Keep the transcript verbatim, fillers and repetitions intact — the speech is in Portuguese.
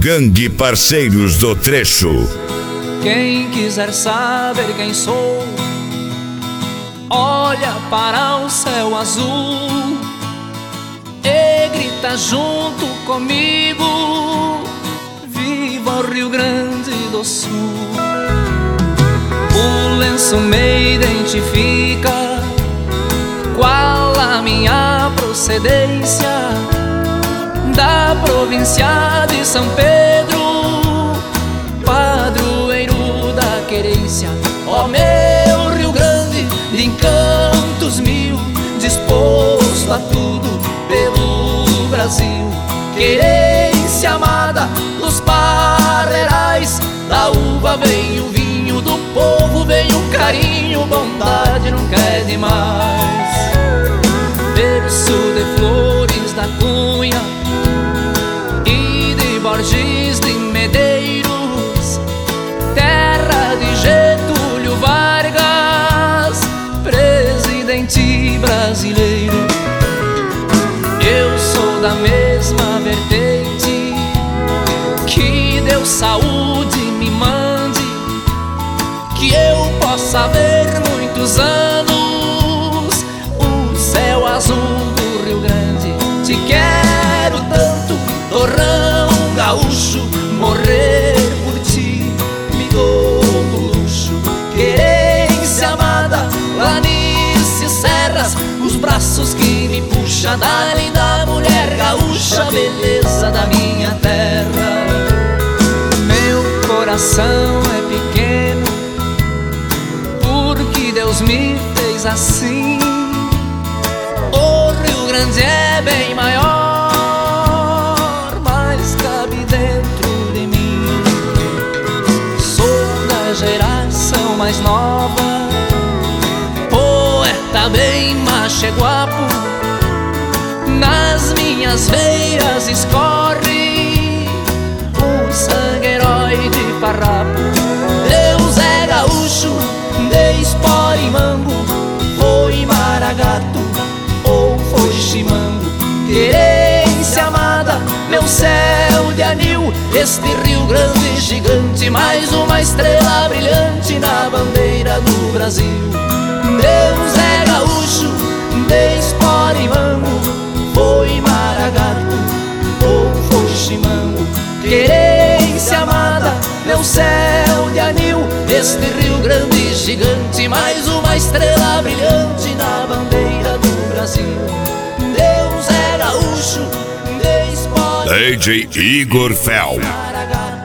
Gangue Parceiros do Trecho. Quem quiser saber quem sou, olha para o céu azul e grita junto comigo: viva o Rio Grande do Sul! O lenço me identifica, qual a minha procedência, da província de São Pedro, padroeiro da querência. Ó meu Rio Grande, de encantos mil, disposto a tudo pelo Brasil. Querência amada dos parreirais, da uva vem o vinho, do povo vem o carinho, bondade nunca é demais. Berço de Flores da Cunha e de Borges de Medeiros, terra de Getúlio Vargas, presidente brasileiro. Eu sou da mesma vertente, que Deus saúde me mande, que eu possa ver muitos anos o céu azul do Rio Grande. Te quero tanto, torrão gaúcho, morrer por ti me dou do luxo. Querência amada, planícies, serras, os braços que me puxa da linda mulher gaúcha, beleza da minha terra. Meu coração é pequeno, porque Deus me fez assim. O Rio Grande é bem maior, mas cabe dentro de mim. Sou da geração mais nova, poeta bem macheguapo, nas minhas veias escorre o sangue herói de farrapo. Deus é gaúcho, de Esporimambo, foi Maragato ou foi Chimango. Querência amada, meu céu de anil, este Rio Grande gigante, mais uma estrela brilhante na bandeira do Brasil. Deus é gaúcho, de Esporimambo, foi Maragato ou foi Chimango. Querência amada, meu céu de anil, este Rio Grande gigante, mais uma estrela brilhante na bandeira do Brasil. Deus é gaúcho, de Esporimambo, D J Igor Fel. Maragato